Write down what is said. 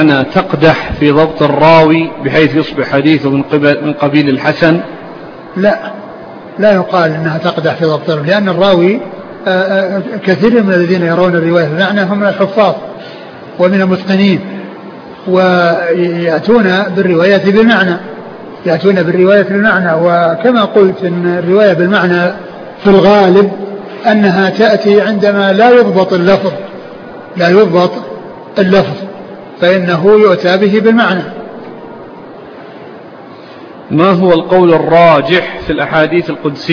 أنا تقدح في ضبط الراوي بحيث يصبح حديثه من قبيل الحسن؟ لا يقال أنها تقدح في ضبط الراوي، لأن الراوي كثير من الذين يرون الرواية بالمعنى هم من الحفاظ ومن المتقنين، ويأتون بالرواية بالمعنى. وكما قلت إن الرواية بالمعنى في الغالب أنها تأتي عندما لا يضبط اللفظ فإنه يؤتى به بالمعنى. ما هو القول الراجح في الأحاديث القدسية